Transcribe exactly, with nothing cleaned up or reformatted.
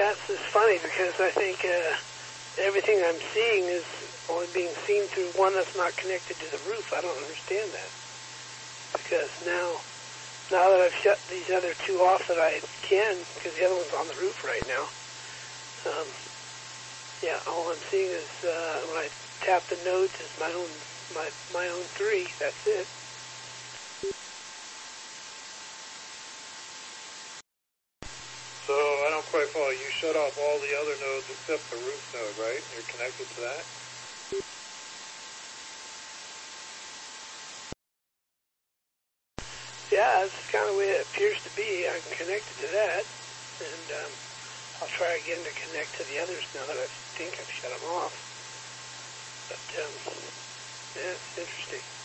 that's just funny because I think uh, everything I'm seeing is only being seen through one that's not connected to the roof. I don't understand that. Because now, now that I've shut these other two off that I can, because the other one's on the roof right now, um, yeah, all I'm seeing is uh, when I tap the nodes is my own, my, my own three. That's it. So I don't quite follow. You shut off all the other nodes except the roof node, right? You're connected to that? Yeah, that's kind of the way it appears to be. I'm connected to that, and um, I'll try again to connect to the others now that I think I've shut them off. But, um, yeah, it's interesting.